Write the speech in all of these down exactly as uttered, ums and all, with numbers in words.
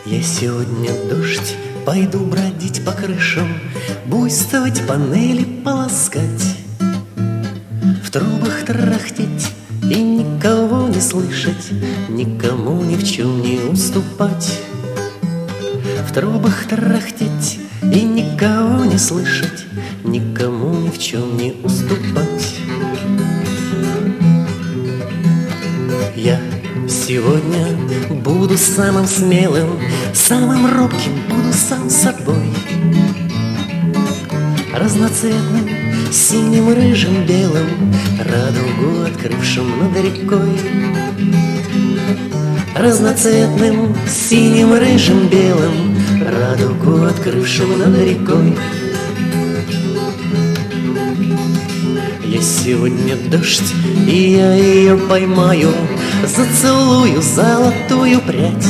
Я сегодня дождь, пойду бродить по крышам, буйствовать, панели полоскать, в трубах тарахтеть и никого не слышать, никому ни в чем не уступать. В трубах тарахтеть и никого не слышать, никому ни в чем не уступать. Я сегодня буду самым смелым, самым робким, буду сам собой, разноцветным, синим, рыжим, белым, радугу открывшим над рекой. Разноцветным, синим, рыжим, белым, радугу открывшим над рекой. Я сегодня дождь, и я ее поймаю, зацелую золотую прядь.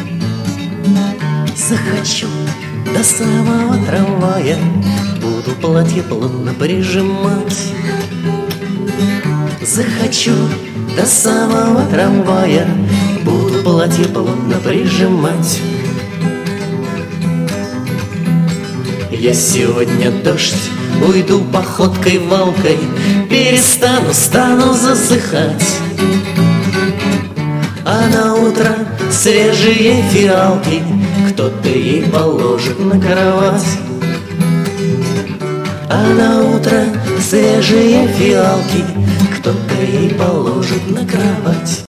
Захочу до самого трамвая, буду платье плотно прижимать. Захочу до самого трамвая, буду платье плотно прижимать. Я сегодня дождь, уйду походкой валкой, перестану, стану засыхать. А на утро свежие фиалки кто-то ей положит на кровать. А на утро свежие фиалки кто-то ей положит на кровать.